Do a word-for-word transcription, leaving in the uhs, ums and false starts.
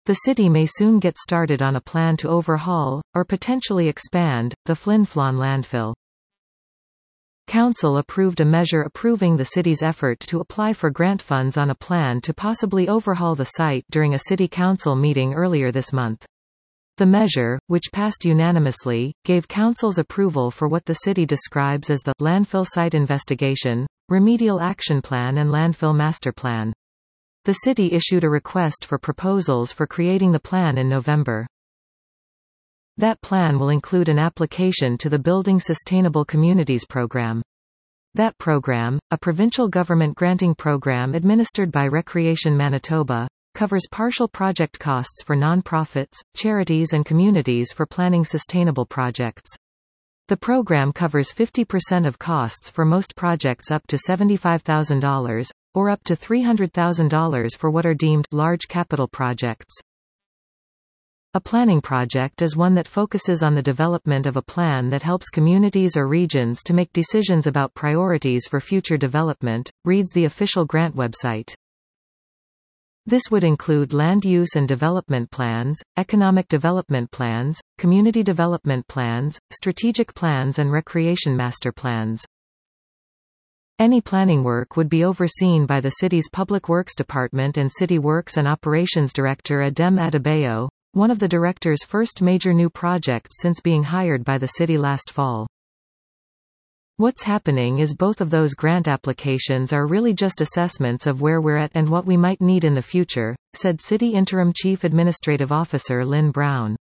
The city may soon get started on a plan to overhaul, or potentially expand, the Flin Flon landfill. Council approved a measure approving the city's effort to apply for grant funds on a plan to possibly overhaul the site during a city council meeting earlier this month. The measure, which passed unanimously, gave council's approval for what the city describes as the landfill site investigation, remedial action plan and landfill master plan. The city issued a request for proposals for creating the plan in November. That plan will include an application to the Building Sustainable Communities program. That program, a provincial government granting program administered by Recreation Manitoba, covers partial project costs for non-profits, charities and communities for planning sustainable projects. The program covers fifty percent of costs for most projects up to seventy-five thousand dollars, or up to three hundred thousand dollars for what are deemed large capital projects. A planning project is one that focuses on the development of a plan that helps communities or regions to make decisions about priorities for future development, reads the official grant website. This would include land use and development plans, economic development plans, community development plans, strategic plans and recreation master plans. Any planning work would be overseen by the city's Public Works Department and City Works and Operations Director Adem Adebayo, one of the director's first major new projects since being hired by the city last fall. What's happening is both of those grant applications are really just assessments of where we're at and what we might need in the future, said City Interim Chief Administrative Officer Lynn Brown.